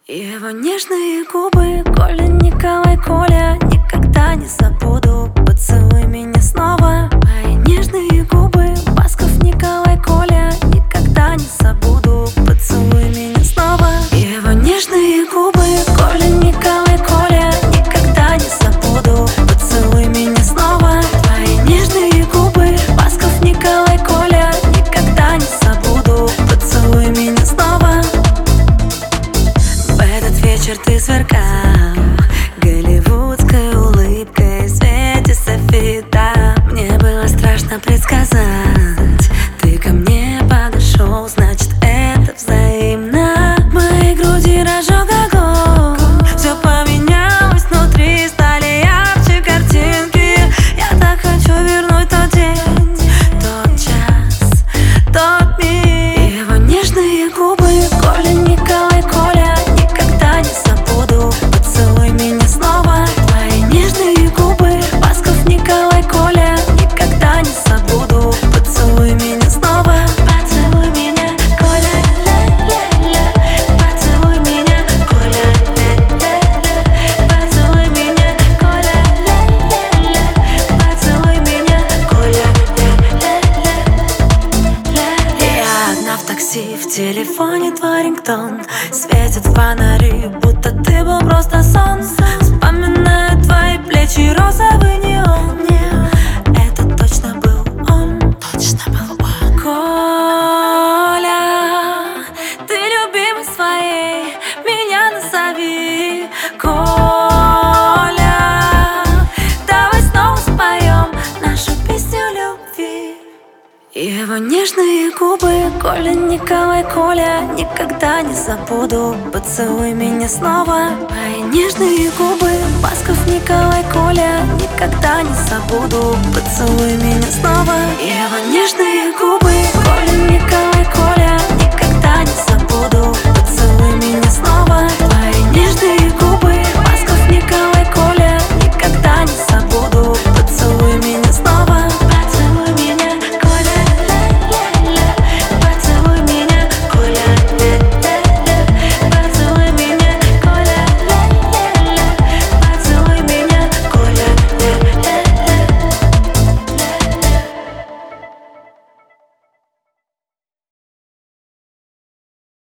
Его нежные губы, Коля, Николай, Коля, никогда не забуду. Поцелуй меня снова. Мои нежные губы, Басков, Николай, Коля, никогда не забуду. Поцелуй меня снова. Его нежные губы, Коля, Николай, Коля, никогда не забуду. Поцелуй меня снова. Твои нежные губы, Басков, Николай, Коля, никогда не забуду. Поцелуй меня снова. В этот вечер ты сверкал голливудской улыбкой в свете софита. Мне было страшно предсказать, ты ко мне подошел, значит это взаимно. В моей груди разжег огонь, все поменялось внутри, стали ярче картинки. Я так хочу вернуть тот день, тот час, тот миг. Его нежные губы, Коля, Николай, Коля, никогда не забуду. Поцелуй меня снова. Твои нежные губы, Басков, Николай, Коля, никогда не забуду. Поцелуй меня снова. Поцелуй меня, Коля, ля-ля-ля. Поцелуй меня, Коля, ля-ля-ля. Поцелуй меня, Коля, ля-ля-ля. Поцелуй меня, Коля, ля-ля-ля. Я одна в такси, в телефоне твой рингтон. Светят фонари, будто ты был просто сон. Вспоминаю твои плечи, розовый неон. Это точно был он, точно был он. Коля, ты любимый своей, меня назови. Коля, давай снова споем нашу песню любви. Его нежные губы, Коля, Николай, Коля, никогда не забуду. Поцелуй меня снова. Мои нежные губы, Басков, Николай, Коля, никогда не забуду. Поцелуй меня снова. Его нежные губы.